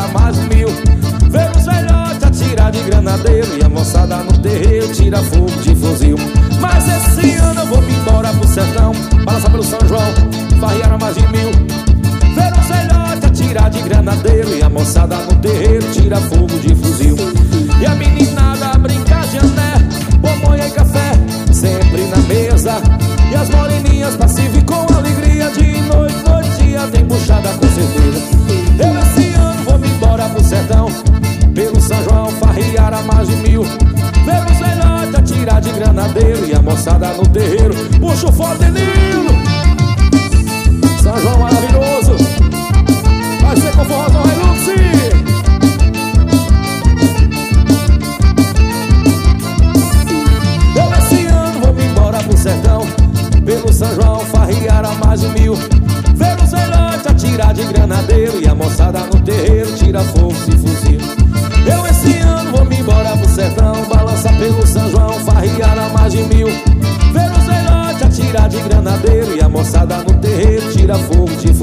farrear mais de 1000. Ver os velhotes atirar de granadeiro e a moçada no terreiro tira fogo de fuzil. Mas esse ano eu vou me embora pro sertão, balançar pelo São João, farrear a mais de 1000. Ver os velhotes atirar de granadeiro e a moçada no terreiro tira fogo de fuzil. E a meninada brincar de ané, bombonha e café sempre na mesa. E as moreninhas passivas e com alegria, de noite, noite, dia tem puxada com certeza. Eu esse ano vou me embora pro sertão, pelo São João farrear a mais de 1000. Ver os velhotes atirar de granadeiro e a moçada no terreiro puxa o forte lindo. São João maravilhoso, vai ser com forró do Hilux. Eu esse ano vou me embora pro sertão, pelo São João farrear a mais de 1000. Ver os velhotes atirar de granadeiro e a moçada no terreiro tira fogo de fuzil. Eu esse ano vou me embora pro sertão, balança pelo São João, farrear a mais de 1000. Ver os velhotes atirar de granadeiro e a moçada no terreiro tira fogo de